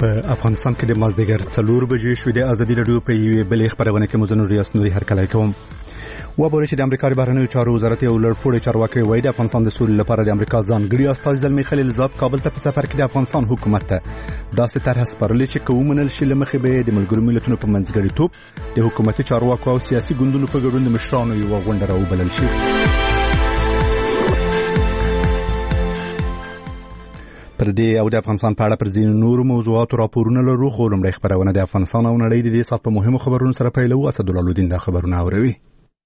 په افغانستان کې د مازدیګر 4 بجې شوې د ازادي راډیو په یوې بلې خبرونه کې مزنور ریاست نوري هرکلی کوم. وبوري چې د امریکا بهرنیو چارو وزارت یو لړپوړی چارواکي وایي د افغانستان د سولې لپاره د امریکا ځانګړي استازي زلمی خلیلزاد کابل ته په سفر کې د افغانستان حکومت ته داسې طرح سپارلې چې کومنل شي لمخې به د ملګرو ملتونو په منځګړیتوب د حکومتي چارواکو او سیاسي ګوندونو په ګډون د مشرانو یو غونډه راوبلل شي. پر دې او د افغانستان په اړه پر ځینو نورو موضوعاتو راپورونه لرو، خو لومړی خبرونه د افغانستان او نړۍ د دې سات په مهمو خبرونو سره پیلوو. اسدالله الدین دا خبرونه اوروي.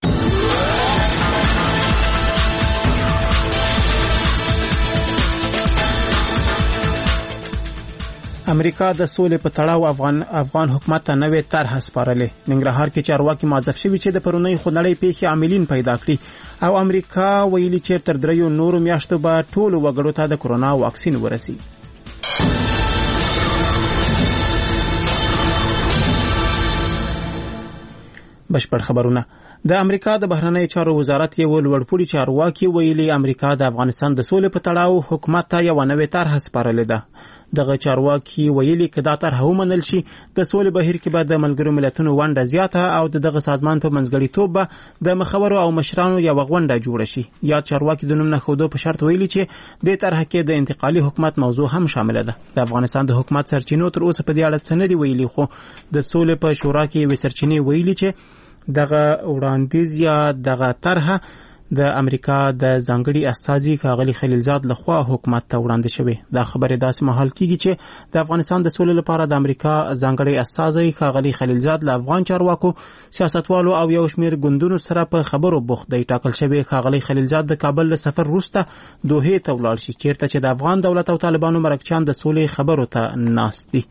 امریکا د سولې په تړاو افغان حکومت ته نوې طرح سپارلې. ننګرهار کې چارواکي معذف شوي چې د پرونی خونړۍ پیښې عاملین پیدا کړي او امریکا ویلي چې تر 3 نورو میاشتو به ټولو وګړو ته د کورونا واکسین ورسي. بشپړ خبرونه. د امریکا د بهرنیو چارو وزارت یو لوړپوړي چارواکي ویلي امریکا د افغانستان د سولې په تړاو حکومت ته یو نوې طرح سپارلې ده. دغه چارواکي ویلي چې دا طرح ومنل شي د سولې بهیر کې به د ملګرو ملتونو ونډه زیاته او دغه سازمان په منځګړیتوب به د مخورو او مشرانو یو غونډه جوړه شي. یاد چارواکي د نوم نه خودو په شرط ویلي چې د طرح کې د انتقالي حکومت موضوع هم شامل ده. د افغانستان د حکومت سرچینو تر اوسه په دې اړه څه نه دی ویلي، خو د سولې په شورا کې وسرچینې ویلي چې دغه وړاندیز یا دغه طرح د امریکا د ځانګړي استازي ښاغلي خلیلزاد لخوا حکومت ته وړاندې شوی. دا خبره داسې مهال کیږي چې د افغانستان د سولې لپاره د امریکا ځانګړي استازي ښاغلي خلیلزاد له افغان چارواکو، سیاستوالو او یو شمېر ګوندونو سره په خبرو بوخت دی. ټاکل شوی ښاغلي خلیلزاد د کابل له سفر وروسته دوحې ته ولاړ شي، چیرته چې د افغان دولت او طالبانو مرکچیان د سولې خبرو ته ناست دي.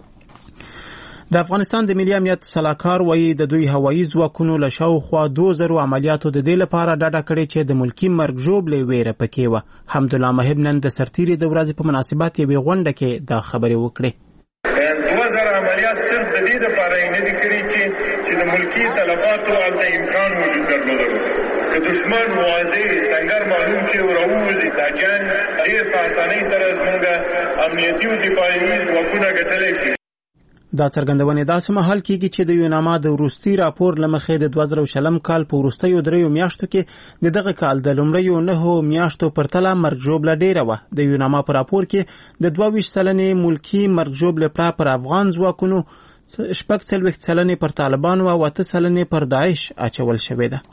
د افغانستان د ملي امنیت سلاکار وایي د دوی هوایي ځواکونو له شاوخوا 2000 عملیاتو د دې لپاره ډاډه کړې چې د ملکی مرګ ژوبلې ویره پکې و. حمدالله محب نن د سرتیري د ورځې په مناسبت یوې غونډه کې دا خبرې وکړې. 2000 عملیات صرف د دې لپاره نه دي کړې چې د ملکی تلفاتو الته امکان موجود درلوده. که دشمن واضح څنګه معلوم کې ورووځي دا جنگ ډېر په اسانۍ سره زموږ امنیتي او دفاعي ځواکونه ګټلی شي. دا څرګندونه داسې مهال کېږي چې د یوناما د وروستي راپور لمخې د 2020 کال په وروستیو 3 میاشتو کې د دغه کال د لومړیو 9 میاشتو پرتله مرګ ژوبله ډیره وه. د یوناما په راپور کې د 22 سلنې ملکی مرګ ژوبله پر افغان ځواکونو، 46 سلنې پر طالبانو او 8 سلنې پر داعش اچول شوې ده.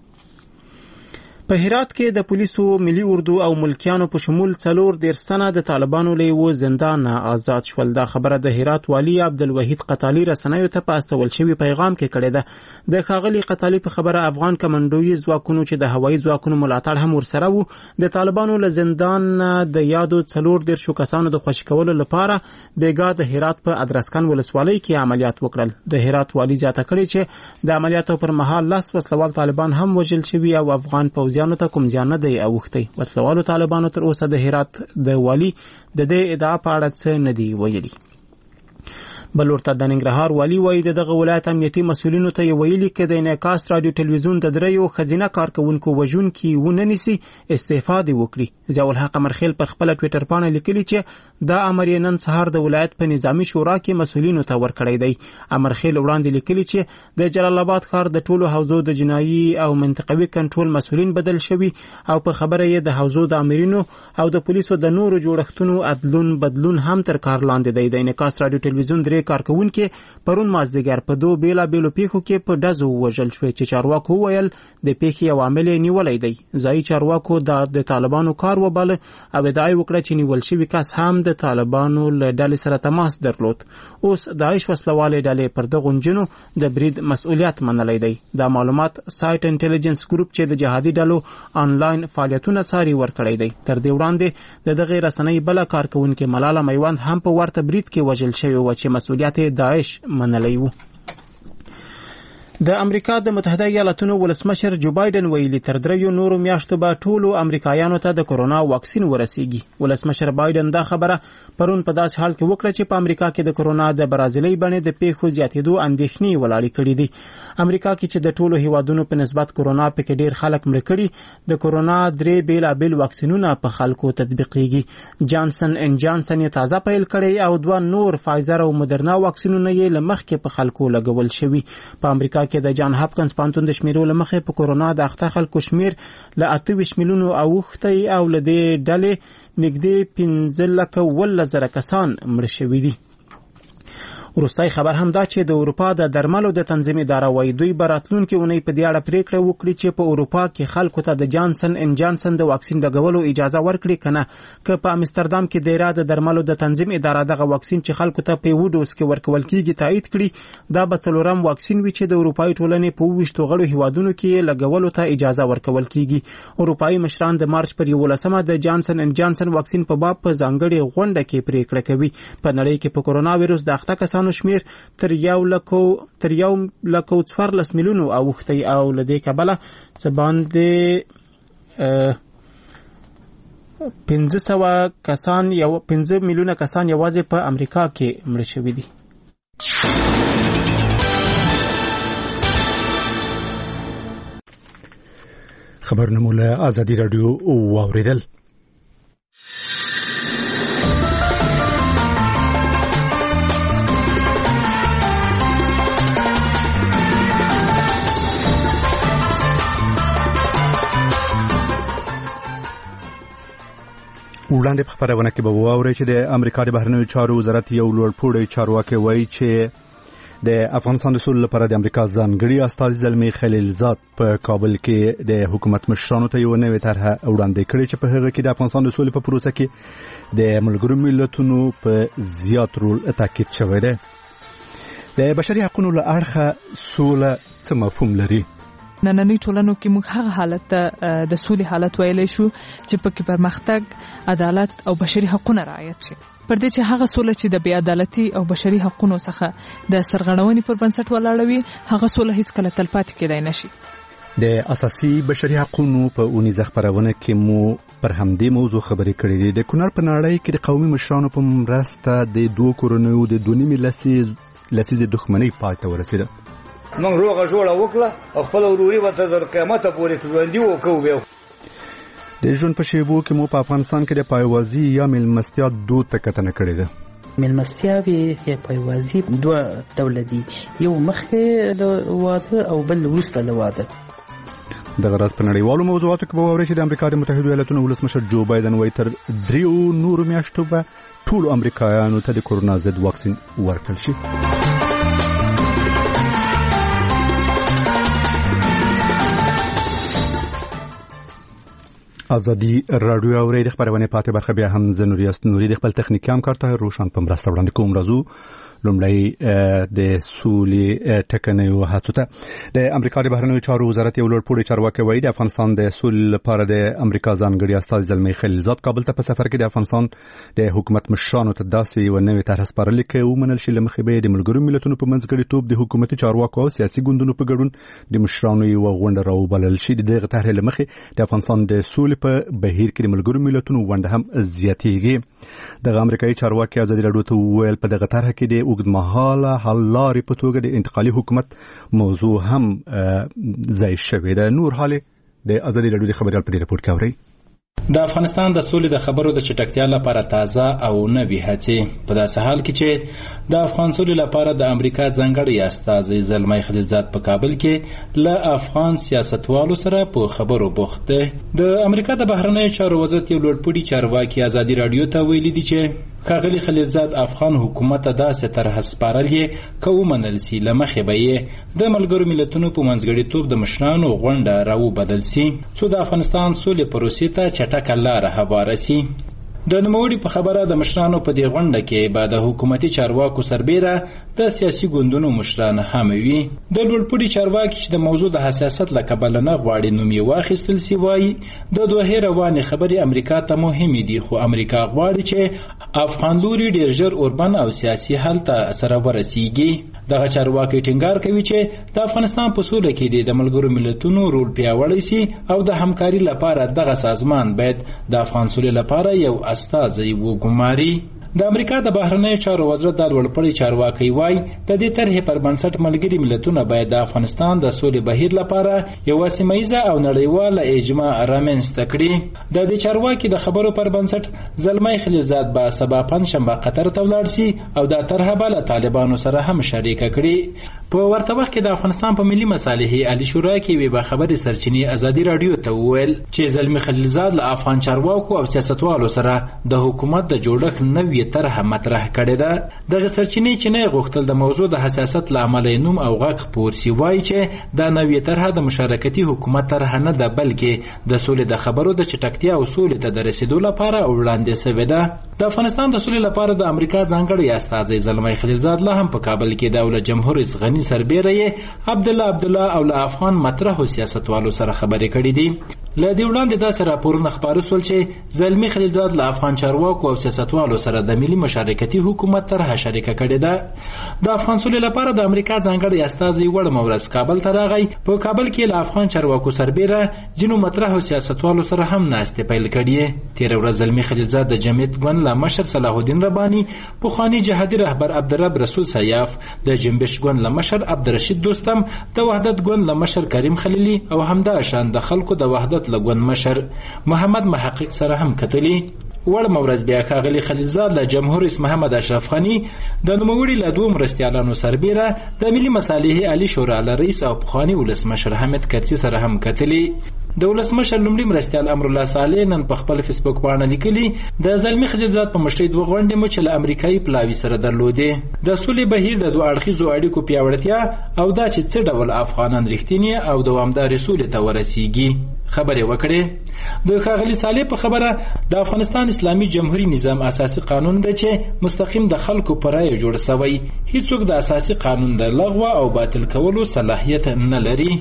په هرات کې د پولیسو، ملي اردو او ملکیانو په شمول 4 تنه د طالبانو له یو زندان آزاد شول. دا خبره د هرات والی عبدالوحید قتالی رسنیو ته په استول شوی پیغام کې کړې ده. د ښاغلي قتالی په خبره افغان کمانډوي ځواکونو چې د هوایي ځواکونو ملاتړ هم ورسره وو د طالبانو له زندان د یادو 14 کسانو د خوشي کولو لپاره بیګا د هرات په ادرسکن ولسوالۍ کې عملیات وکړل. د هرات والی زیاته کړې چې د عملیاتو پر مهال 10 وسلوال طالبان هم وژل شوي او افغان پوځیان ته کوم ځان نه دی اوختی. وسلوالو طالبانو تر اوسه د هرات د والی د دې ادعا په اړه څه نه دی ویلي. بل ورته د ننګرهار والی وایي دغه ولایت امنیتي مسؤلینو ته ویلي چې د انعکاس رادیو ټلویزیون د 3 خزینه کارکونکو وژونکي وننسي استعفا دی وکړي. ضیاء الحق مرخیل پر خپل ټوئیټر باندې لیکلي چې دا امر نن سهار د ولایت په نظامی شورا کې مسؤلینو ته ورکړی دی. امرخیل وړاندې لیکلي چې د جلال آباد ښار د ټولو حوزو د جنایي او منطقوي کنټرول مسؤلین بدل شوي او په خبره یې د حوزو د امرینو او د پولیسو د نورو جوړښتونو بدلون هم تر کار لاندې دی. د انعکاس رادیو ټلویزیون کارکونکو پرون مازدیګر په 2 بیلابېلو پیښو کې په ډزو وژل شوی چې چارواکو ویل د پیښې عوامل نیولای دی. ځای چارواکو د طالبانو کار وباله او ادعا وکړه چې نیول شوی کس هم د طالبانو له ډلې سره تماس درلود. اوس داعش وسلواله ډلې پر دغه غونجنو د برید مسؤلیت منلای دی. دا معلومات سایت انټيليجنس ګروپ چې د جهادي ډلو آنلاین فعالیتونه څاري ورکړی دی. تر دې وړاندې دغه رسنۍ بل کارکونکو ملاله میوند هم په ورته برید کې وژل شوی و چې مسؤلیت داعش منلی وو. د امریکا د متحده ایالاتونو ولسمشر جو بایدن ویلي تر 3 نورو میاشتو به ټولو امریکایانو ته د کرونا واکسین ورسیږي. ولسمشر بایدن دا خبره پرون په داسې حال کې وکړه چې په امریکا کې د کرونا د برازیلي بڼې د پیښو زیاتېدو اندېښنې ولاړې کړې دي. امریکا کې چې د ټولو هیوادونو په نسبت کرونا پکې ډېر خلک مړه کړي، د کرونا 3 بیلابیل واکسینونه په خلکو تطبیقېږي. جانسن ان جانسن یې تازه پیل کړی او 2 نور فایزر او مدرنا واکسینونه یې له مخکې په خلکو لګول شوي. په امریکا کې د جان هاپکنز پوهنتون د شمیرو له مخې په کرونا د اخته خلکو شمیر له 28 میلیونو اوښتی او له دې ډلې نږدې 15,000 کسان مړه شوي دي. وروستی خبر هم دا چې د اروپا د درملو د تنظیم اداره وايي دوی به راتلونکې اونۍ په دې اړه پریکړه وکړي چې په اروپا کې خلکو ته د جانسن ان جانسن د واکسین لګولو اجازه ورکړي کنه. که په امستردام کې د ایران د درملو د تنظیم اداره دغه واکسین چې خلکو ته په 2 ډوز کې ورکول کیږي تایید کړي، دا به 4م واکسین وي چې د اروپאי ټولنې په 20 غړو هیوادونو کې لګولو ته اجازه ورکول کیږي. اروپאי مشران د مارچ پر 11مه د جانسن ان جانسن واکسین په باب په ځانګړي غونډه کې پریکړه کوي. په نړۍ کې په کرونا وایرس د اخته کسانو شمیر تر 1,14 میلیونو اوښتی او له دې کبله څه باندې 15 میلیونه کسان یوازې په امریکا کې مړه شوي دي. خبرونه مو له آزادي رادیو واوریدل. وړاندې په خبرونه کې به واورئ چې د امریکا د بهرنیو چارو وزارت یو لوړپوړی چارواکي وایي چې د افغانستان د سولې لپاره د امریکا ځانګړي استازي زلمي خلیلزاد په کابل کې د حکومت مشرانو ته یو نوې طرحه وړاندې کړې چې په هغه کې د افغانستان د سولې په پروسه کې د ملګرو ملتونو په زیات رول تاکید شوی دی. د بشري حقوقو له اړخه سوله څه مفهوم لري؟ نننۍ ټولنو کې موږ هغه حالت د سولې حالت ویلی شو چې پکې پرمختګ، عدالت او بشري حقوقونه رعایت شي. پر دې چې هغه سوله چې د بې عدالتي او بشري حقوقو څخه د سرغړونې پر بنسټ ولاړه وي، هغه سوله هیڅ کله تلپاتې کېدای نشي. د اساسي بشري حقوقو په اونیزه خبرونه کې مو پر همدې موضوع خبرې کړې دي. د کونړ په نړۍ کې د قومي مشرانو په مرسته د 2 کورنیو د 2.5 لسیزې دښمنۍ پای ته ورسېده. موږ روغه جوړه وکړه او خپل وروري وته تر قیامت پورې ژوندي وکړو. د ژوند په شیبو کې مو په افغانستان کې د پایوازي یا ملمستیا دود ته کتنه کړې ده. ملمستیاوي یا پایوازي 2 ډول دي، یو مخکې له واده او بل وروسته له واده. دغه راز په نړیوالو موضوعاتو کې به واورئ چې د امریکا د متحده ایالاتونو ولسمشر جو بایدن وایي تر 3 نورو میاشتو به ټولو امریکایانو ته د کرونا ضد واکسین ورکړل شي. آزادي رادیو اوري د خبرونه پاتې برخه بیا هم زنوریاست نوري د خپل تخنیکی همکار ته روشن په مرسته وړاندې کوم. راځو لومړی د سولې ټکنیو هڅو ته. د امریکا د بهرنیو چارو وزارت یو لوړپوړی چارواکي وایي د افغانستان د سولې لپاره د امریکا ځانګړي استازي زلمي خلیلزاد کابل ته په سفر کې د افغانستان د حکومت مشرانو ته داسې یو نوې طرحه سپارلې کې ومنل شي لمخې به د ملګرو ملتونو په منځګړیتوب د حکومتي چارواکو او سیاسي ګوندونو په ګډون د مشرانو یو غونډه راوبلل شي. دغه طرحه لمخې د افغانستان د سولې په بهیر کې د ملګرو ملتونو ونډه هم زیاتېږي. دغه امریکایي چارواکي آزادي رادیو ته وویل په دغه طرحه کې د اوږدمهاله حل لارې په توګه د انتقالي حکومت موضوع هم ځای شوې ده. نور حالې د آزادي رادیو د خبريال په دې راپور کې اورئ. د افغانستان د سولې د خبرو د چټکتیا لپاره تازه او نوې هڅې په داسې حال کې چې د افغان سولې لپاره د امریکا ځانګړي استازي زلمي خلیلزاد په کابل کې له افغان سیاستوالو سره په خبرو بوخت دی. د امریکا د بهرنیو چارو وزارت یو لوړپوړي چارواکي آزادي رادیو ته ویلي دي چې ښاغلي خلیلزاد افغان حکومت ته داسې طرحه سپارلې که ومنل سي له مخې به یې د ملګرو ملتونو په منځګړیتوب د مشرانو غونډه راوبدل سي څو د افغانستان سولې پروسې ته چټکه لاره هواره سي. د نوموړي په خبره د مشرانو په دې غونډه کې به د حکومتي چارواکو سربیره د سیاسي ګوندونو مشران هم وي. د لوړپوړي چارواکي چې د موضوع د حساسیت له کبله نه غواړي نوم یې واخیستل سي وایي د دوحې روانې خبرې امریکا ته مهمې دي، خو امریکا غواړي چې افغان لوري ډیر ژر اوربن او سیاسي حل ته سره ورسیږي. دغه چارواکي ټینګار کوي چې د افغانستان په سوله کې د ملګرو ملتونو رول پیاوړی سي او د همکاري لپاره دغه سازمان باید د افغان سولې لپاره یو استازی وګماري. د امریکا د بهرنیو چارو وزارت د لوړپوړي چارواکي وایي د دې طرحې پر بنسټ ملګري ملتونه باید د افغانستان د سولې بهیر لپاره یوه سیمهییزه او نړیواله اجماع رامنځته کړي. د دې چارواکي د خبرو پر بنسټ زلمی خلیلزاد به سبا پنجشنبه قطر ته ولاړ سي او دا طرحه به له طالبانو سره هم شریکه کړي. په ورته وخت کې د افغانستان په ملي مصالحې عالی شورا کې یوې باخبرې سرچینې ازادي راډیو ته وویل چې زلمی خلیلزاد له افغان چارواکو او سیاستوالو سره د حکومت د جوړښت نوې طرحه مطرح کړې ده. دغه سرچینې چې نه غوښتل د موضوع د حساسیت له امله نوم او غږ خپور سي وایي چې دا نوې طرحه د مشارکتي حکومت طرحه نه ده، بلکې د سولې د خبرو د چټکتیا او سولې ته د رسیدو لپاره وړاندې شوې ده. د افغانستان د سولې لپاره د امریکا ځانګړی استازی زلمی خلیلزاد لا هم په کابل کې د ولایت جمهور رئیس غني سربیره یې عبدالله او له افغان مطرحو سیاستوالو سره خبرې کړې دي. له دې وړاندې داسې راپورونه خپاره سول چې زلمی خلیلزاد له افغان چارواکو او سیاستوالو سره د ملي مشارکتي حکومت طرحه شریکه کړې ده. د افغان سولې لپاره د امریکا ځانګړی استازی وړمه ورځ کابل ته راغی. په کابل کې له افغان چارواکو سربیره ځینو مطرحو سیاستوالو سره هم ناستې پیل کړې. تېره ورځ زلمی خلیلزاد د جمعیت ګوند له مشر صلاح الدین رباني، پخواني جهادي رهبر عبدالرب رسول سیاف، د جنبش ګوند له مشر عبدالرشید دوستم، د وحدت ګوند له مشر کریم خلیلي او همداشان د خلکو د وحدت له ګوند مشر محمد محقق سره هم کتلي. وړمه ورځ بیا ښاغلي خلیلزاد له جمهور رئیس محمد اشرف غني د نوموړي له دوو مرستیالانو سربیره د ملي مصالحې عالی شورا له رئیس او پخواني ولسمشر حامد کرزي سره هم کتلي. د ولسمشر لومړي مرستیال امرالله صالح نن په خپل فیسبوک باندې لیکلي د زلمی خلیلزاد په مشرۍ دوه غونډې مو چې له امریکایي پلاوي سره درلودې. د سولې بهیر د دوه اړخیزو اړیکو پیاوړتیا او دا چې څه ډول افغانان رښتینې او دوامدارې سولې ته ورسیږي خبرې وکړې. د ښاغلي صالح په خبره د افغانستان اسلامي جمهوریت نظام اساسي قانون دی چې مستقیم د خلکو پر رایه جوړ شوی. هیڅوک د اساسي قانون د لغوه او باطل کولو صلاحیت نه لري.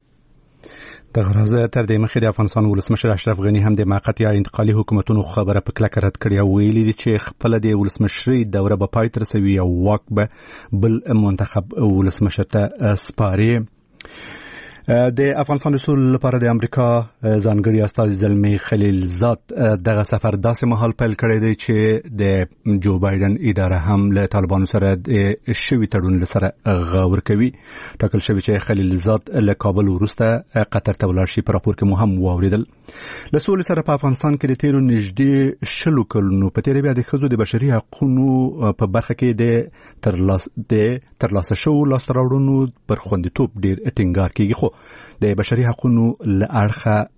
د غرازه تر دې مخې د افغانستان ولسمشر اشرف غني هم د موقت یا انتقالي حکومتونو خبره په کلکه رد کړې او ویلي دي چې خپل د ولسمشرۍ دوره به پای ته رسوي او واک به بل منتخب ولسمشر ته سپاري. د افغانستان د سولې لپاره د امریکا ځانګړي استازي زلمی خلیلزاد دغه سفر داسې مهال پیل کړی دی چې د جو بایدن اداره هم له طالبانو سره د شوي تړون سره غور کوي. ټاکل شوی چې خلیلزاد له کابل وروسته قطر ته ولاړ شي. په راپور کې مو هم واوریدل. له سولې سره په افغانستان کې د تیرو نږدې 10 کلونو په تیره بیا د ښځو د بشري حقوقو په برخه کې د ترلاسه شوو لاسته راوړنو پر خوندیتوب ډیر ټینګار کیږي. خو د بشري حقوقو له اړخه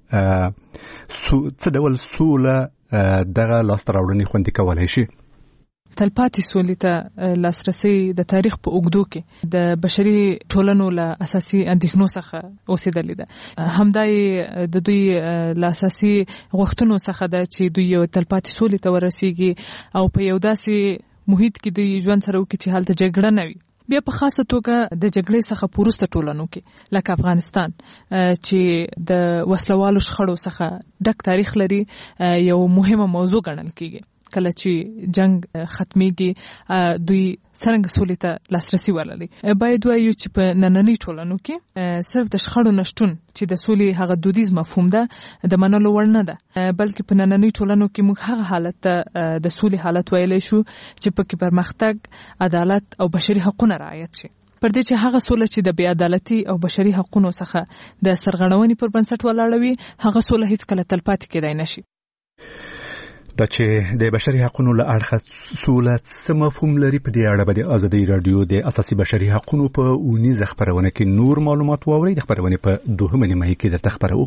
څه ډول سوله دغه لاسته راوړنې خوندي کولای شي؟ تلپاتې سولې ته لاسرسي د تاریخ په اوږدو کې د بشري ټولنو له اساسي اندېښنو څخه اوسېدلې ده. همدای د دوی له اساسي غوښتنو څخه ده چې دوی یو تلپاتې سولې ته ورسیږي او په یو داسې محیط کې دوی ژوند سره وکړي چې هلته جګړه نه وي. بیا په خاصه توګه د جګړې څخه پورسته ټولنو کې لکه افغانستان چې د وسلوالو شخړو څخه ډک تاریخ لري یو مهمه موضوع ګڼل کیږي. کله چې جنگ ختميږي دوی څنګه سولې ته لاسرسي ولري. باید وایو چې په نننۍ ټولنو کې صرف د شخړو نشټون چې د سولې هغه دودیز مفهوم ده د منلو وړ نه ده، بلکې په نننۍ ټولنو کې موږ هغه حالت ته د سولې حالت ویلی شو چې پکې پرمختګ، عدالت او بشري حقوقونه رعایت شي. پر دې چې هغه سوله چې د بې عدالتي او بشري حقوقو څخه د سرغړونې پر بنسټ ولاړه وي، هغه سوله هیڅ کله تلپاتې کېدای نشي. دا چې د بشري حقوقو له اړخه سوله څه مفهوم لري، په دې اړه به د ازادي رادیو د اساسي بشري حقوقو په اونیزه خبرونه کې نور معلومات واورئ. د خبرونه په دوهمه نیمه کې درته خبرو.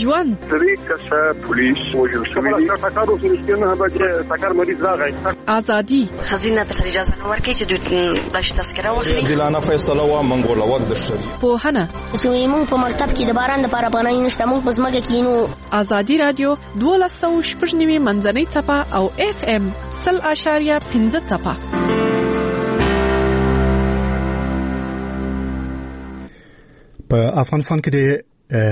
ژوند 3 کسه پولیس وژل شوي دي. ټکر وسو نه به ټکر مریض راغی. ازادي خزینه په اجازه نه ورکړي چې دوی لاش تذکره واخلي. عادلانه فیصله و منګول وخت د شری. پوهنه چې موږ په مکتب کې د باران لپاره پناه نشته، موږ په ځمکه کې نو. ازادي رادیو 12.9 منځنۍ څپه او FM 0.5 څپه. په افغانستان کې د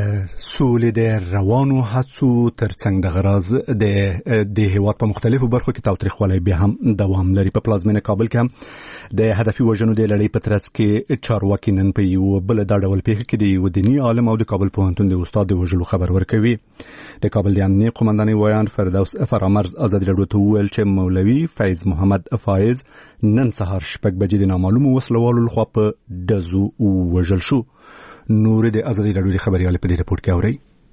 سولې د روانو هڅو ترڅنګ د غراز د هیواد په مختلفو برخو کې تاوتریخوالی بیا هم دوام لري. په پلازمینه کابل کې هم د هدفي وژنو د لړۍ په ترڅ کې چارواکي نن په یو بل دا ډول پیښه کې د یو دیني عالم او د کابل پوهنتون د استاد د وژلو خبر ورکوي. د کابل د امنیه قومندانۍ ویان فردوس فرامرز ازادي راډیو ته وویل چې مولوي فیض محمد فایز نن سهار 6 بجې د نامعلومو وسلوالو لخوا په ډزو وژل شو. نور د ازادي راډیو د خبريال په دې رپورت کې اوري.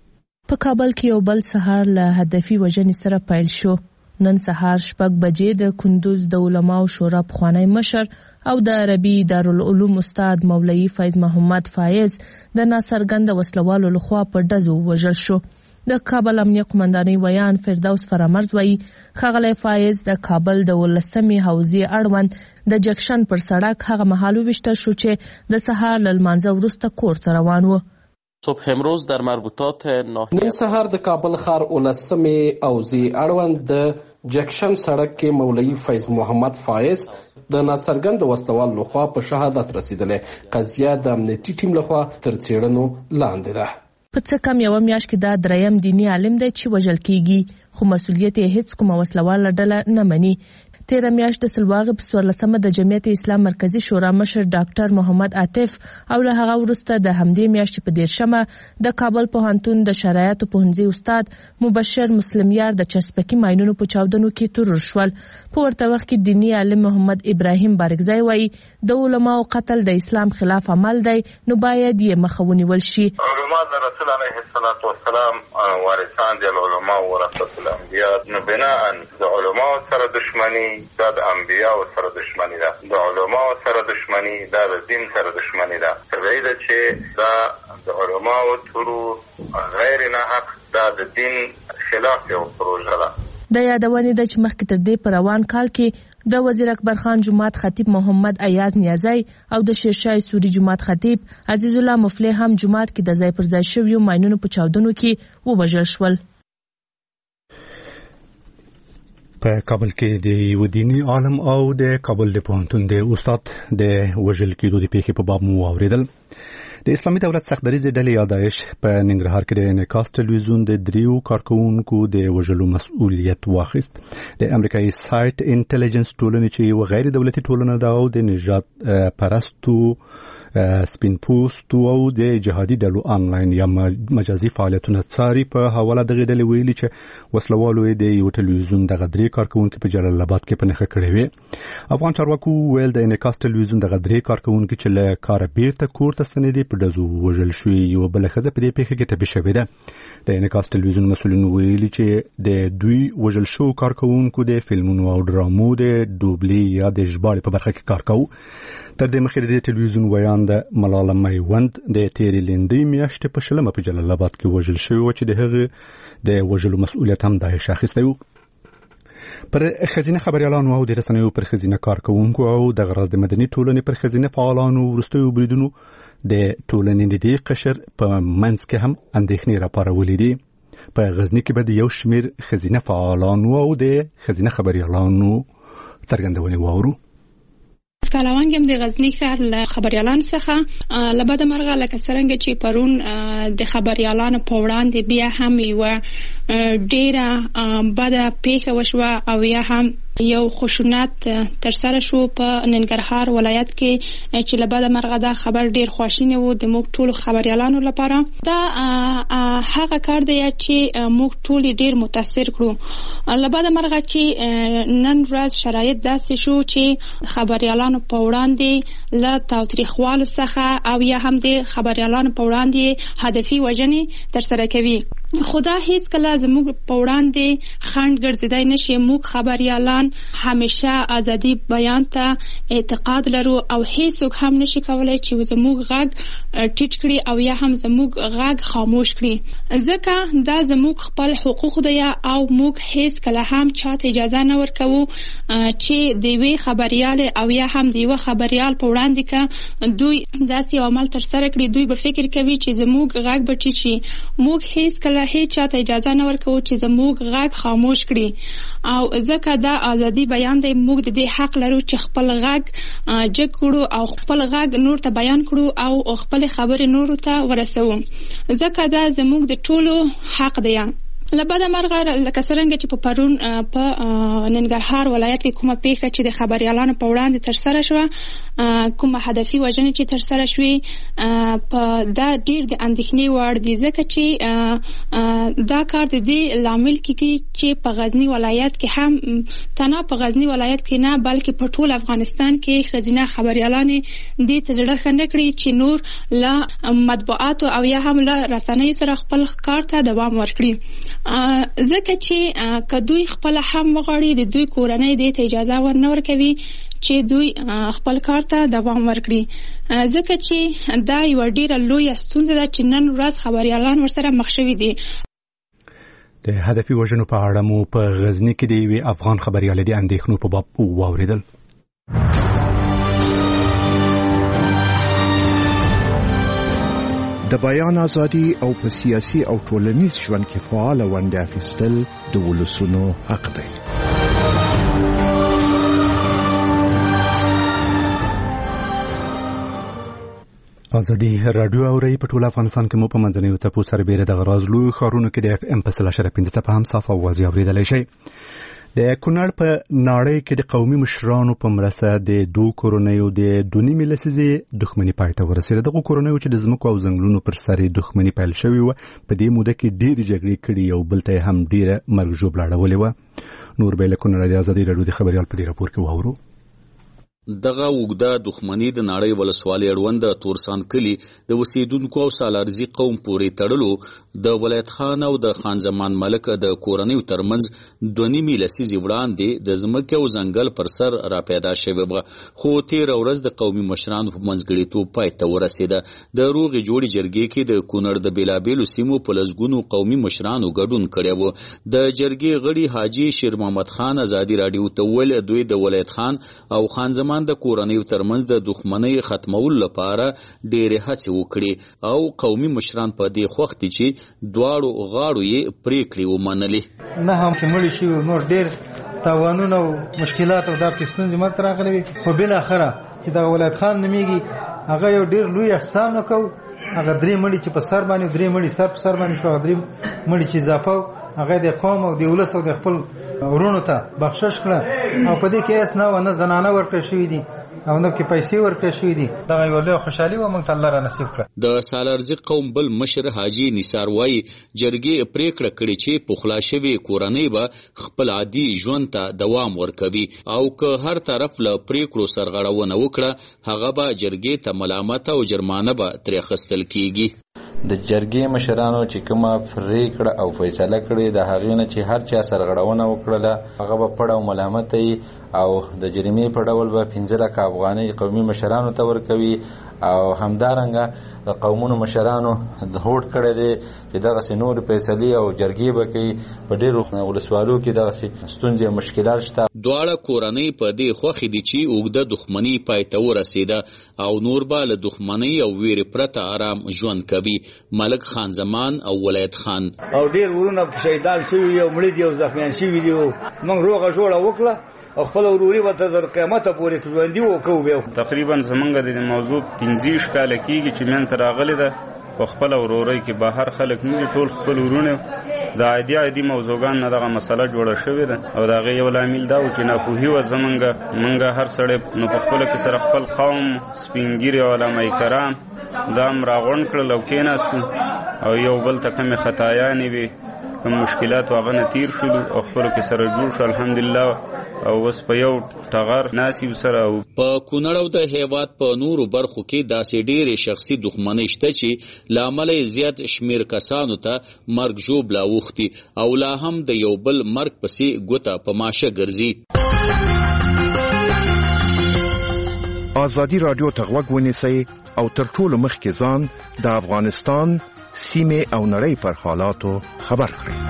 په کابل کې یو بل سهار له هدفي وژنې سره پیل شو. نن سهار 6 بجې د کندوز د علماو شورا پخوانی مشر او د عربي دارالعلوم استاد مولوي فیض محمد فایز د ناڅرګند وسلوالو لخوا په ډزو وژل شو. د کابل امنیه قومندانۍ ویان فردوس فرامرز وایي ښاغلی فایز د کابل د 18مې حوزې اړوند د جکشن پر سړک هغه مهال وویشتل شو چې د سهار له لمانځه وروسته کور ته روان و. صبح امروز در مربوطات نن سهار د کابل ښار 18مې حوزې اړوند د جکشن سړک کې مولوي فیض محمد فایز د ناڅرګند وسلوال لخوا په شهادت رسیدلې. قضیه د امنیتي ټیم لخوا تر څېړنو لاندې ده. په څه کم یو میاشت کې دا دریم دینی عالم دی چې وژل کیږي، خو مسؤلیت یې هیڅ کومه وسلواله ډله نه مني. تیره میاشت د سلواغې په 14مه د جمعیت اسلام مرکزی شورا مشر ډاکټر محمد عاطف او له هغه وروسته د همدې میاشتې په 13مه د کابل پوهنتون د شرایطو پوهنځي استاد مبشر مسلمیار د چسپکي ماینونو په چاودنو کې تورن شول. په ورته وخت کې دینی عالم محمد ابراهیم بارګزای وایي د علماو قتل د اسلام خلاف عمل دی، نو باید یې مخه ونیول شي. علما د رسول علیه الصلاة والسلام وارثان دي، العلماء ورثة الانبیاء، نو بناء د علماء سره دشمنی دا د انبیاء سره دشمنی ده، د علماء سره دشمنی دا د دین سره دشمنی ده. طبیعي ده چې دا د علماء تورو غیر نه حق دا د دین خلاف یو پروژه ده. د یادونې ده چې مخکې تر دې په روان کال کې د وزیر اکبر خان جماعت خطیب محمد ایاز نیازی او د شیرشاه سوری جماعت خطیب عزیز الله مفلح هم جماعت کې د ځای پر ځای شویو ماینونو په چاودنو کې ووژل شول. په کابل کې د یو دیني عالم او د کابل د پوهنتون د استاد د وژل کېدو د پیښې په باب مو واورېدل. د اسلامي دولت سختدریزې ډلې یادایش په ننګرهار کې د انعکاس ټلویزیون د 3 کارکونکو د وژلو مسؤلیت واخیست. د امریکایي سایت انټيليجنس ټولنې چې یو غیر دولتي ټولنه ده او د نژاد پرستو سپین پوستو او د جهادي ډلو آنلاین یا مجازي فعالیتونه څاري. په حواله دغه ډلې ویلي چې وسلوالو د یو ټلویزیون د 3 کارکونکو په جلال آباد کې په نښه کړې وي. افغان چارواکو ویل د انعکاس ټلویزیون د 3 کارکونکو چې له کار بیرته کور ته ستنېدي په ډزو وژل شوي. یو بل ښځه په دې پیښه کې ټپي شوې ده. د انعکاس ټلویزیون مسؤلین ویلي چې د دوی وژل شو کارکونکو د فلمونو او ډرامو د دوبلي یا د ژباړې په برخه کې کار کوي. تر دې مخکې د ټلویزیون ویان د ملاله میوند د تیرې لندې میاشتې په 20 په جلال آباد کې وژل شوی و چې د هغه د وژلو مسؤلیت هم داعش اخیستی و. پر خزینه خبريالانو او د رسنیو پر خزینه کارکونکو او د غراز د مدني ټولنې پر خزینه فعالانو وروستیو بریدونو د ټولنې د قشر په منځ کې هم اندېښنې راپارولې دي. په غزنی کې به د یو شمیر خزینه فعالانو او د خزینه خبريالانو څرګندونې واورو. سکالاوانګم د غزنی ښار له خبريالانو څخه لبد مرغه لکه څنګه چې پرون د خبريالانو په وړاندې بیا هم یو ډیره بده پیښه وشوه او یا هم یو خشونت تر سره شو په ننګرهار ولایت کې چې لبد مرغه دا خبر ډیر خواشینه وو د موږ ټول خبريالانو لپاره. دا هغه کار دی چې موږ ټول ډیر متاثر کړو. لبد مرغه چې نن ورځ شرایط داسې شو چې خبريالانو په وړاندې له تاوتریخوالو څخه او یا هم د خبريالانو په وړاندې هدفي وژنې تر سره کوي. خدا هیڅ کله زموږ په وړاندې خنډ ګرځیدای نشي. موږ خبريالان همیشه ازادي بیان ته اعتقاد لرو او هیڅوک هم نشي کولای چې زموږ غږ ټیټ کړي او یا هم زموږ غږ خاموش کړي، ځکه دا زموږ خپل حقوق دی او موږ هیڅ کله هم چاته اجازه نه ورکوو چې د وی خبريال او یا هم د یو خبريال په وړاندې کا دوی داسې عمل تر سره کړي. دوی به فکر کوي چې زموږ غږ به ټیټ شي. موږ هیڅ کله هیڅ چاته اجازه نه ورکوو چې زموږ غږ خاموش کړي او ځکه دا ازادي بیان دی. موږ د دې حق لرو چې خپل غږ جګ کړو او خپل غږ نور ته بیان کړو او خپل خبرې نور ته ورسوو، ځکه دا زموږ د ټولو حق دی. لبدا مرغه لکه څنګه چې په پرون په ننګرهار ولایت کې کومه پیښه چې د خبريالانو په وړاندې تر سره شوه، کومه هدفي وژنې چې تر سره شوې، په دا ډیر د اندېښنې وړ دي، ځکه چې دا کار د دې لامل کیږي چې په غزنی ولایت کې هم تنه په غزنی ولایت کې نه بلکې په ټول افغانستان کې خزینه خبريالان دې تجربه خنه کړی چې نور له مطبوعات او یا هم له رسنۍ سره خپل کار ته دوام ورکړي، ځکه چې کدوې خپل هم وغواړي د دوی کورنۍ دې ته اجازه ورنه ورکوي چې دوی خپل کار ته دوام ورکړي، ځکه چې دا یو ډیره لویه ستونزه ده چې نن ورځ خبريالان ورسره مخ شوي دي. د هدفي وژنو په اړه مو په غزنی کې د یوې افغان خبريالې د اندېښنو په باب واوریدل. د بیان ازادي او په سیاسي او ټولنیز ژوند کې فعال ونډه اخیستل د ولسونو حق دی. ازادي رادیو اوري په ټول افغانستان کې مو په منځنیو څپو سره بیره د غراز لوی ښارونو کې د FM په 3.5 څپه هم صاف اوازې اوریدلای شي. د کونړ په ناړۍ کې د قومي مشرانو په مرسته د دوه کورنیو د 2.5 لسیزې دښمنۍ پای ته ورسېده. دغه کورنیو چې د ځمکو او ځنګلونو پر سر دښمنۍ پیل شوې وه، په دې موده کې ډېرې جګړې کړي او بل ته هم ډېره مرګ ژوبله اړولې وه. نور به له کونړ د ازادي راډیو د خبريال په دې راپور کې واورو. دغه وګړه دښمنۍ د نړۍ ولسوالۍ اړوند تورسان کلی د وسیدونکو او سالارزي قوم پورې تړلو د ولایت خان او د خان زمان ملک د کورنیو ترمنځ 2.5 لسیزې وړاندې د ځمکې او ځنګل پر سر را پیدا شوې وه، خو تیر ورځ د قومي مشرانو په منځګړیتوب پای ته ورسېده. د روغې جوړې جرګې کې د کونړ د بیلابیلو سیمو په لسګونو قومي مشرانو ګډون کړی و. د جرګې غړي حاجي شیر محمد خان ازادي راډیو ته وویل دوی د ولایت خان او خان زمان د کورنیو ترمنځ د دښمنۍ ختمولو لپاره ډېرې هڅې وکړي او قومي مشران په دې خوښ دي چې دواړو غاړو یې پریکړې ومنلې. نه هم چې مړي شوي نور ډېر تاوانونه او مشکلات او داسې ستونزې منځته راغلې وي، خو بالاخره چې دغه ولایت خان نومیږي هغه یو ډېر لوی احسان وکړو. هغه 3 مړي چې په سر باندې 3 مړي سر په سر باندې شو، هغه 3 مړي چې اضافه هغه د قوم او د ولس او د خپل ورونو ته بخشش کړه او په دې کې اس نه زنانه ورکړې شوې دي او نو کې پیسې ورکړې شوې دي. دا یو لوی خوشحالي و موږ ته الله را نصیب کړه. د سالارزي قوم بل مشر حاجي نثار وایي جرګې پریکړه کړې چې پخلا شوی کورنۍ به خپل عادي ژوند ته دوام ورکوي او که هر طرف له پریکړو سرغړونه وکړه هغه به جرګې ته ملامت او جرمانه به ترې اخیستل کیږي. د جرګې مشرانو چې کومه پریکړه او فیصله کړې د هغې نه چې هر چا سرغړونه وکړله هغه به پړ او ملامت او د جریمې په ډول به 15 لک افغانۍ قومي مشرانو ته ورکوي او همدارنګه د قومونو مشرانو د هوډ کړی دی چې دغسې نور فیصلې او جرګې به کوي. په ډېرو ولسوالو کې دغسې ستونزې او مشکلات شته. دواړه کورنۍ په دې خوښې دي چې اوږده دښمنۍ پای ته ورسېده او نور به له دښمنۍ او ویرې پرته آرام ژوند کوي. ملک خان زمان او ولایت خان او ډېر ورونه شهیدان شوي او مړي دي او زخمیان شوي دي. موږ روغه جوړه وکړه او خپل وروري به تر قیامته پورې ژوندي وکړو. بیا تقریبا زمونږ د موضوع 15 کاله کېږي چې منځته راغلې ده. په خپل ورورۍ کې بهر خلک نه دي، ټول خپل ورونه د عادي موضوعګان نه دغه مسله جوړه شوې ده او د هغې یو لامل دا و چې ناپوهي وه زمونږ هر سړی نو په خپله کې سره خپل قوم سپین ږیري علمای کرام دا هم راغونډ کړل او کېناستو او یو بل ته کمې خطایانې وې کوم مشکلات هغه نه تیر شولو او خپلو کې سره جوړ شو. الحمدلله او اوس په یو ټغر ناسي سره. په کونړ او د هیواد په نورو برخو کې داسې ډېرې شخصي دښمنۍ شته چې له امله زیات شمیر کسانو ته مرګ ژوبله اوښتي او لا هم د یو بل مرګ پسې ګوته په ماشه ګرځي. ازادي رادیو ته غوږ ونیسئ او تر ټولو مخکې ځان د افغانستان سیمې او نړۍ پر حالاتو خبر کړئ.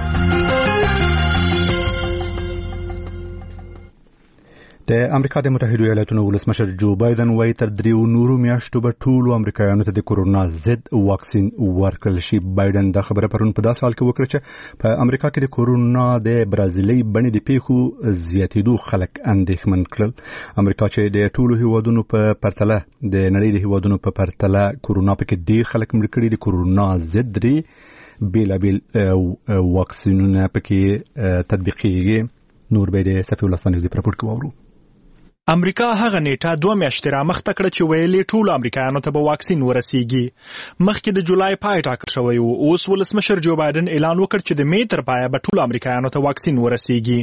د امریکا د متحده ایالاتونو ولسمشر جو بایدن وايي تر 3 نورو میاشتو به ټولو امریکایانو ته د کورونا ضد واکسین ورکړل شي. بایدن دا خبره پرون په داسې حال کې وکړه چې په امریکا کې د کورونا د برازیلي بڼې د پیښو زیاتېدو خلک اندېښمن کړل. امریکا چې د ټولو هیوادونو په پرتله د نړۍ د هیوادونو په پرتله کورونا پکې ډېر خلک مړ کړي، د کورونا ضد بیلابیل واکسینونه پکې تطبیقېږي. نور به د صفي ولسمشر زی پرپورټ کوو. امریکا هغه نیټه 2 میاشتې رامخته کړه چې ویلې ټولو امریکایانو ته به واکسین ورسیږي. مخکې د جولای پای ټاکل شوی و. اوس ولسمشر جو بایدن اعلان وکړ چې د می تر پایه به ټولو امریکایانو ته واکسین ورسیږي.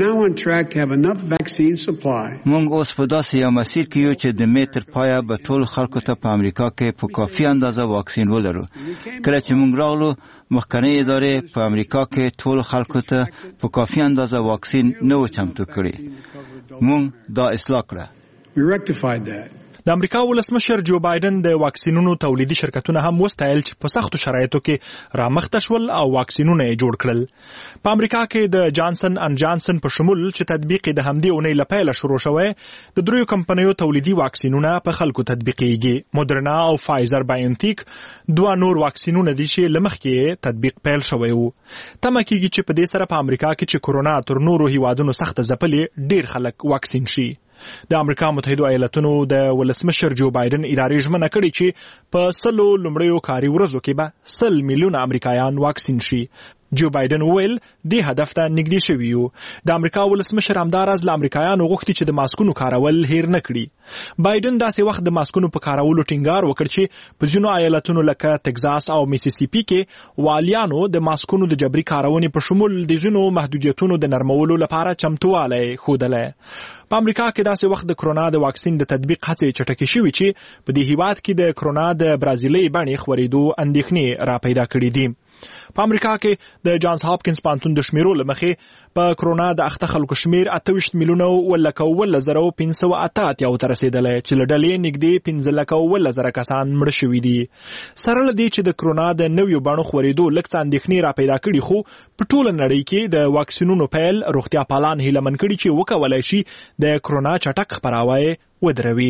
موږ اوس په داسې یو مسیر کې یو چې د می تر پایه به ټول خلکو ته په امریکا کې په کافي اندازه واکسین ولرو. کله چې موږ راغلو مخکنی ادارې په امریکا کې ټول خلکو ته په کافي اندازه واکسین نه و چمتو کړي. موږ دا اصلاح کړه. د امریکا ولسمشر جو بایدن د واکسینونو تولیدي شرکتونه هم وستایل چې په سختو شرایطو کې رامخته شول او واکسینونه یې جوړ کړل. په امریکا کې د جانسن ان جانسن په شمول چې تطبیق د همدې اونۍ له پیله شروع شوی د 3 کمپنیو تولیدي واکسینونه په خلکو تطبیقېږي. مودرنا او فایزر بایونټیک 2 نور واکسینونه دي چې له مخکې تطبیق پیل شوی وو. تمه کېږي چې په دې سره په امریکا کې چې کورونا تر نورو هیوادونو سخته ځپلې ډېر خلک واکسین شي. د امریکا متحده ایالاتونو د ولسمشر جو بایدن ادارې ژمنه کړې چې په 100 لومړیو کاري ورځو کې به 100 میلیونه امریکایان واکسین شي. جو بایدن ویل د هدف ته نږدې شوی یو. د امریکا ولسمشر همداراز له امریکایانو غوښتي چې د ماسکونو کارول هیر نه کړي. بایدن داسې وخت د ماسکونو په کارولو ټینګار وکړ چې په ځینو ایالتونو لکه ټکزاس او میسیسیپي کې والیانو د ماسکونو د جبري کارونې په شمول د ځینو محدودیتونو د نرمولو لپاره چمتووالی ښودلی. په امریکا کې داسې وخت د کرونا د واکسین د تطبیق هڅې چټکې شوې چې په دې هیواد کې د کرونا د برازیلي بڼې خورېدو اندېښنې را پیدا کړې دي. په امریکا کې د جانز هاپکینز پوهنتون د شمیرو له مخې په کرونا د اخته خلکو شمیر 28 میلیونه ولکه 1588 ته رسیدلی چې له ډلې نږدې 15 لکه 1000 کسان مړه شوي دي. سره له دې چې د کرونا د نویو بڼو خورېدو لږ څه اندېښنې را پیدا کړي، خو په ټوله نړۍ کې د واکسینونو پیل روغتیا پالان هیله من کړي چې وکولای شي د کرونا چټک خپراوی ودروي.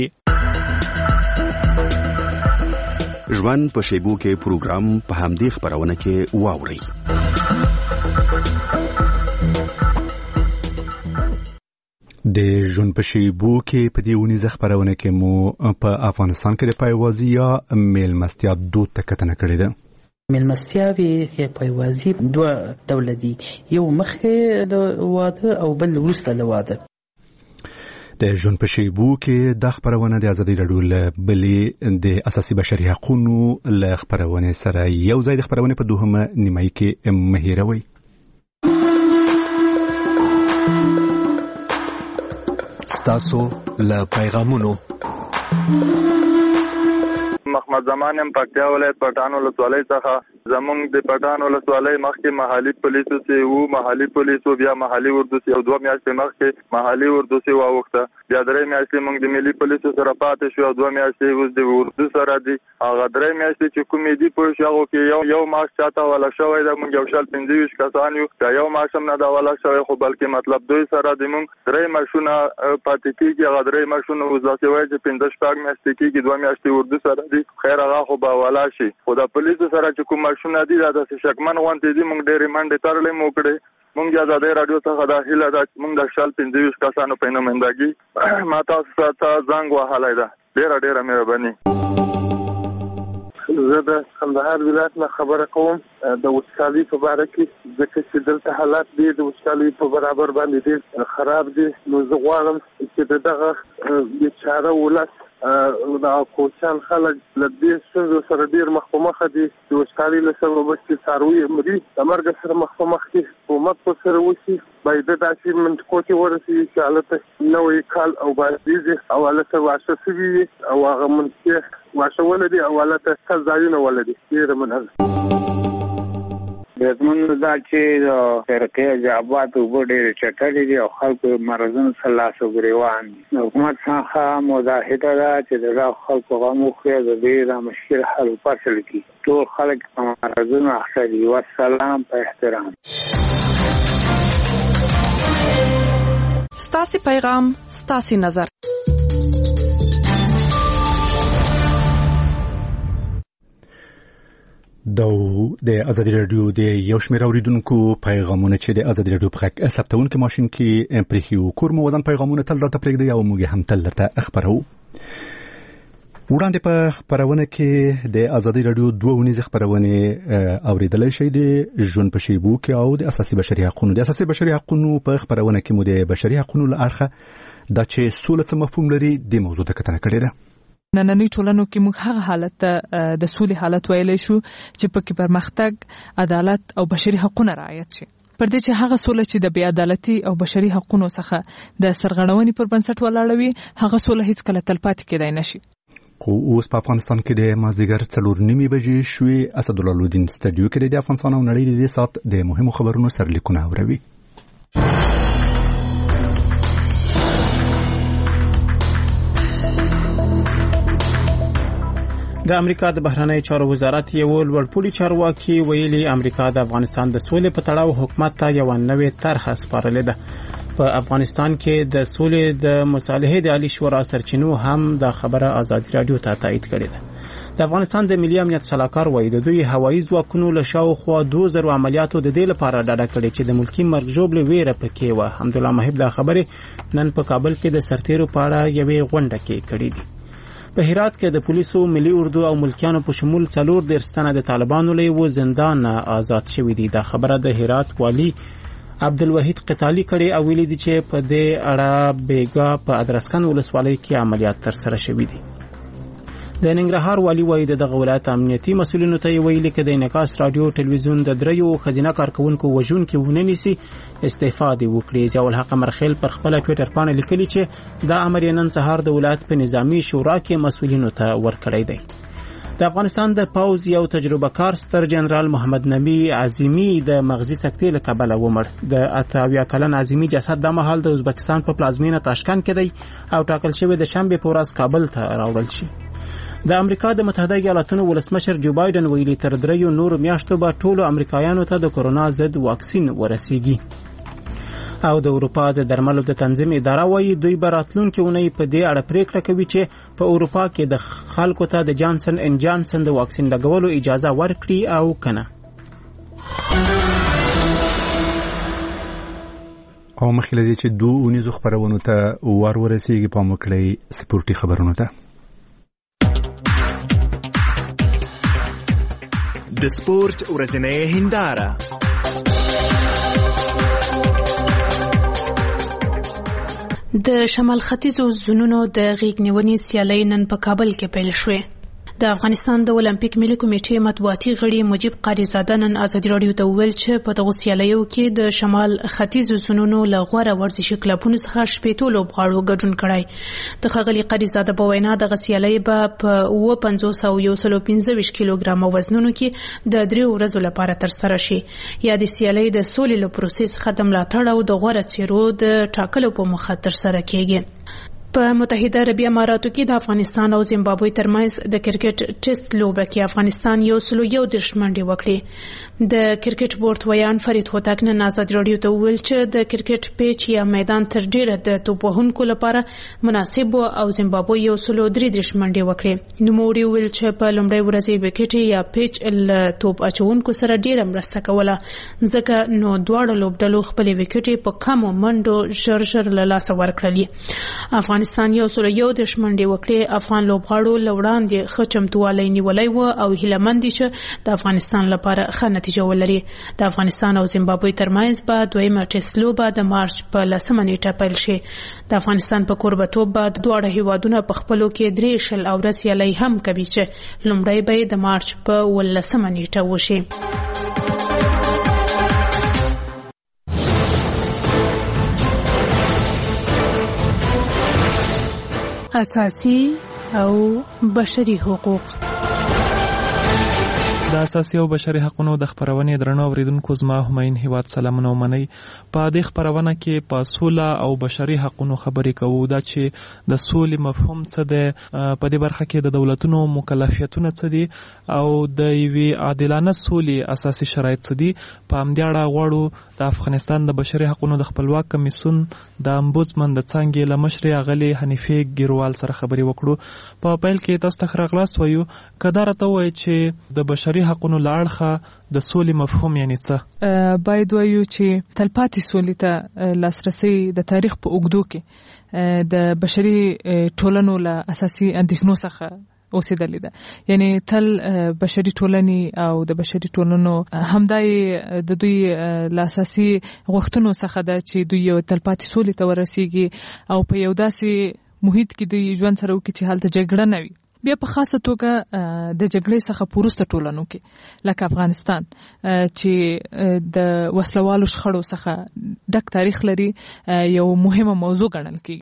ژوند په شیبو کې پروګرام په همدې خبرونه کې واوري. د ژوند په شیبو کې په دې ونیزه خبرونه کې مو په افغانستان کې د پایوازي یا میلمستیا دود ته کتنه کړې ده. میلمستیاوې پایوازي 2 ډوله دي، یو مخکې د واده او بل وروسته له واده. د ژوند په شیبو کې د خبرونه د ازادي راډیو له بلې د اساسي بشري حقوقو له خبرونه سره یو ځای د خبرونه په دوهمه نیمایي کې مهیروي. ستاسو له پیغامونو محمد زمان یم پکتیا ولایت پټان ولسوالۍ څخه. زمونږ د پټان ولسوالۍ مخکې محلي پولیسو چې وو، محلي پولیسو بیا محلي اردو یو 2 میاشتې مخکې محلي اردو سي واوخته، بیا 3 میاشتې موږ د ملي پولیسو سره پاتې شو، 2 میاشتې اوس د اردو سره دي. هغه 3 میاشتې چې کومې دي په شغو کې یو ماش چاته ولا شوی دا موږ یو شل 25 کسان یو، دا یو ماشم نه دا ولا شوی، خو بلکې مطلب دوی سره د موږ 3 ماشونه پاتې کیږي. هغه 3 ماشونه وځي وای چې 15 میاشتې کېږي، 2 میاشتې اردو سره دي. خیر هغه خو به ولا شي، خو د پولیسو سره چې کوم ماشونه دي دا د شکمن غونډې دي. موږ ډېرې منډې تړلې مو کړې. موږ د ازادۍ راډیو څخه دا هیله ده چې موږ د شل 25 کسانو په نمائندګي ما تاسو ته زنګ وهلی ده. ډېره مهرباني. زه د کندهار ولایت نه خبره کوم د وچکالۍ په باره کې، ځکه چې دلته حالات دي د وچکالۍ په برابر باندې ډېر خراب دي. نو زه غواړم چې دغه بیچاره ولس دا کوچان خلک له دې ستونزو سره ډېر مخ په مخ دي د وچکالۍ له سببه چې څاروي مري د مرګ سره مخ په مخ دي حکومت په سره وشي باید داسې منطقو کې ورسېږي چې هلته نوی کال او بازدیزي او هلته واښه شوي وي او هغه منطقې واښه ولري او هلته ښه ځایونه ولري. ډېره مننه. زمونږ دا چې فرقې جوابات اوبه ډېرې چټلې دي او خلکو مرضونو سره لاس او ګرېوان دي. د حکومت څخه مداهده ده چې د خلکو غم وخوري د دې دا مشکل حل وپسل کړي. ټول خلک په مرضونو اخته دي. والسلام په احترام. ستاسې پیغام ستاسې نظر. د ازادي رادیو د یو شمېر اوریدونکو پیغامونه چې د ازادي رادیو په غږ ثبتونکو ماشين کې پرېښي کور مو ودان پیغامونه تل راته پرېږدي او موږ هم تل درته خبرو. وړاندې په خبرونه کې د ازادي رادیو دوه ونیزه خبرونه اوریدلای شئ د ژوند په شیبو کې او د اساسي بشري حقوقو په خبرونه کې مو د بشري حقوقو له اړخه دا چې سوله څه مفهوم لري د موضوع ته کتنه کړې ده. نننۍ ټولنو کې موږ هغه حالت د سولې حالت ویلی شو چې پکې پرمختګ، عدالت او بشري حقوقونه رعایت شي. پر دې چې هغه سوله چې د بې عدالتي او بشري حقوقو څخه د سرغړونې پر بنسټ ولاړه وي، هغه سوله هیڅ کله تلپاتې کېدای نشي. خو اوس په افغانستان کې د مازدیګر 4:30 بجې شوې. اسدالله لودین سټډیو کې د افغانستان او نړۍ د دې سات د مهمو خبرونو سرلیکونه اوروي. د امریکا د بهرنی چارو وزارت یو لوړپوړي چارواکي ویلي امریکا د افغانستان د سولې په تړاو حکومت ته یو نوې طرحه سپارلې ده. په افغانستان کې د سولې د مصالحې د عالی شورا سرچینو هم د خبره ازادي رادیو ته تایید کړې ده. د افغانستان د ملي امنیت سلاکار وایي د دوی هوایي ځواکونو له شاوخوا 2000 عملیاتو د دې لپاره ډاډه کړې چې د ملکی مرګ ژوبلې ویره پکې و. حمدالله محب دا خبره نن په کابل کې د سرتیرو په اړه یوې غونډه کې کړې دي. په هرات کې د پولیسو، ملي اردو او ملکیانو په شمول 4 تنه د طالبانو له و زندان آزاد شوي دي. دا خبره د هرات والی عبدالوحید قتالی کړي او ویلي دي چې په دې اړه بیګا په ادرسکن ولسوالۍ کې عملیات تر سره شوي دي. د ننګرهار والی وایي دغه ولایت امنیتي مسؤلینو ته ویلي کې د انعکاس رادیو ټلویزیون د دریو خزینه کارکونکو وژونکو وننسي استعفا دی وکړي. ضیاء الحق مرخیل پر خپل ټوئیټر باندې لیکلي چې دا امر نن سهار د ولایت په نظامی شورا کې مسؤلینو ته ورکړی دی. د افغانستان د پاوز یو تجربه کار ستر جنرال محمد نبی عظیمی د مغزي سکتې له کبله ومړ. د 28 کلن عظیمی جسد د مهال د ازبکستان په پلازمینه تاشکند کې دی او ټاکل شوی د شنبه په ورځ کابل ته راوړل شي. د امریکا د متحده ایالاتونو ولسمشر جو بایدن ویلي تر 3 نور میاشتو به ټولو امریکایانو ته د کورونا ضد واکسین ورسیږي. او د اروپا د درملو د تنظیم اداره وایي دوی به راتلونکي اونۍ په دې اړه پریکړه کوي چې په اروپا کې د خلکو ته د جانسن ان جانسن د واکسین لګولو اجازه ورکړي او کنه. او مخکې لدی چې دوه اونیزو خبرونو ته ورسیږي په مکړی سپورتي خبرونو ته. د سپورت ورځنۍ هنداره. د شمال ختیځو زونونو د غیږ نیونې سیالۍ نن په کابل کې پیل شوې. د افغانستان د اولمپیک ملي کمیټې مطبوعاتي غړي مجيب قاریزاده نن ازادي رادیو ته ویل چې په دغه سیالیو کې د شمال ختیځو زونونو له غوره ورزشي کلبونو څخه 15 لوبغاړو ګډون کړی. د ښاغلي قاریزاده په وینا دغه سیالۍ به په 500 او 125 کیلوګرام وزنونو کې د 3 ورځو لپاره تر سره شي. یا د سیالۍ د سولې له پروسس ختم ملاتړ او د غوره چیرو د ټاکلو په موخه تر سره کیږي. په متحده عربي اماراتو کې د افغانستان او زیمبابوې ترمنځ د کرکټ ټیسټ لوبه کې افغانستان 101 منډې وکړې. د کرکټ بورډ ویان فرید هوتک نن ازادي رادیو ته ویل چې د کرکټ پیچ یا میدان تر ډیره د توپ وهونکو لپاره مناسب او زیمبابوې 103 منډې وکړې. نوموړي ویل چې په لومړۍ ورځ وکټ یا پیچ ل توپ اچونکو سره ډیره مرسته کوله ځکه نو دواړو لوبډلو خپل وکټ په کمو منډو ژر له لاسه ورکړلې. افغانستان افغانستان 101 د شمنډې وکړې افغان لوبغاړو لوړاندې ښه چمتووالی نیولی و او هیلهمند دي چې د افغانستان لپاره ښه نتیجه ولري. د افغانستان او زیمبابوې ترمنځ به دویمه ټیسټ لوبه د مارچ په 10 نیټه پیل شي. د افغانستان په کوربتوب به دواړه هیوادونه په خپلو کې 3 او سیالي هم کوي چې لومړی به د مارچ په 18 نیټه وشي. اساسي او بشري حقوق. د اساسي او بشري حقوقو د خبرونې درنو اوریدونکو زما هماین هیواد سلامونه ومنئ. په دې خبرونه کې په سوله او بشري حقوقو خبرې کوو. دا چې د سولې مفهوم څه دی، په دې برخه کې د دولتونو مکلفیتونه څه دي او د یوې عادلانه سولې اساسي شرایط څه دي. په همدې اړه غواړو د افغانستان د بشري حقوقو د خپلواک کمیسیون د امبودسمن د څانګې له مشرې اغلې حنیفې ګیروال سره خبرې وکړو. په پیل کې تاسو ته ښه راغلاست وایو. که دا راته ووایي چې د بشري حقونو له اړخه د سولې مفهوم یعنی څه؟ باید وایو چې تلپاتې سولې ته لاسرسی د تاریخ په اوږدو کې د بشري ټولنو له اساسي اندېښنو څخه اوسېدلې ده. یعنی تل بشري ټولنې او د بشري ټولنو همدای د دوی له اساسي غوښتنو څخه ده چې دوی یو تلپاتې سولې ته ورسیږي او په یو داسې محیط کې دوی ژوند سره وکړي چې هلته جګړه نه وي. بیا په خاصه توګه د جګړې څخه په وروسته ټولنو کې لکه افغانستان چې د وسلوالو شخړو څخه ډک تاریخ لري یو مهمه موضوع ګڼل کېږي.